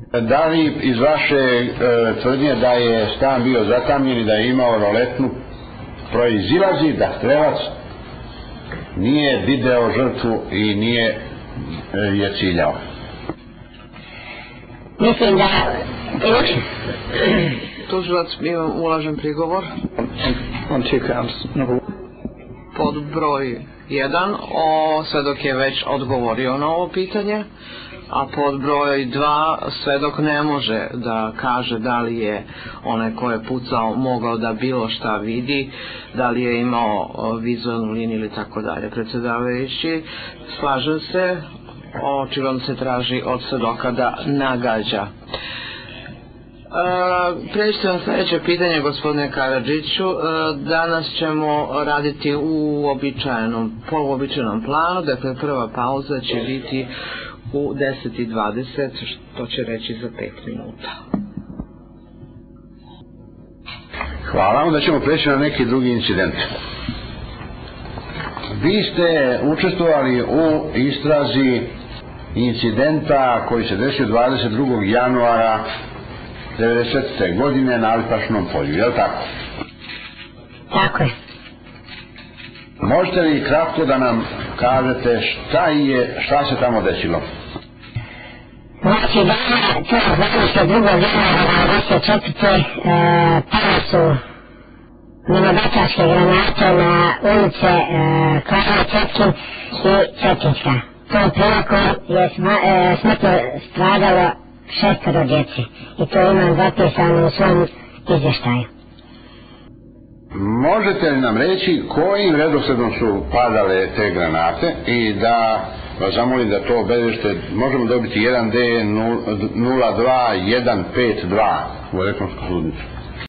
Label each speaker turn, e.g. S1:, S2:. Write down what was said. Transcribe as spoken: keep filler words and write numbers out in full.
S1: Da li iz vaše e, tvrdnje da je stan bio zatamljen i da je imao roletnu proizilazi da strelac nije video žrtvu i nije e, je ciljao?
S2: Mislim da
S3: tužilac ima ulažen prigovor pod broj jedan. O, svedok je već odgovorio na ovo pitanje, a pod broj dva svedok ne može da kaže da li je onaj ko je pucao mogao da bilo šta vidi, da li je imao vizualnu liniju ili tako dalje. Predsjedavajući, slažem se, očigledno se traži od svedoka da nagađa. E, preći na sljedeće pitanje, gospodine Karadžiću. E, danas ćemo raditi u običajnom, poluobičajnom planu, dakle prva pauza će biti u deset i dvadeset, što će reći za pet minuta.
S1: Hvala, onda ćemo preći na neki drugi incident. Vi ste učestvovali u istrazi incidenta koji se desio dvadeset drugog januara devedesete godine na Alipašnom polju, je li tako?
S2: Tako je.
S1: Možete li kratko da nam kažete šta je, šta se tamo desilo?
S2: Znači da to dvadeset drugog januara devedeset četvrte pale su minobacačke granate na ulice e, Klara Cetkin i Cetinska. Tom prilikom je e, smrtno stradalo šestoro djeci i to imam zapisano u svom izvještaju.
S1: Možete li nam reći kojim redosledom su padale te granate i da vas zamolim da to obeležite, možemo dobiti jedan D nula dva jedan pet dva u elektronsku sudnicu?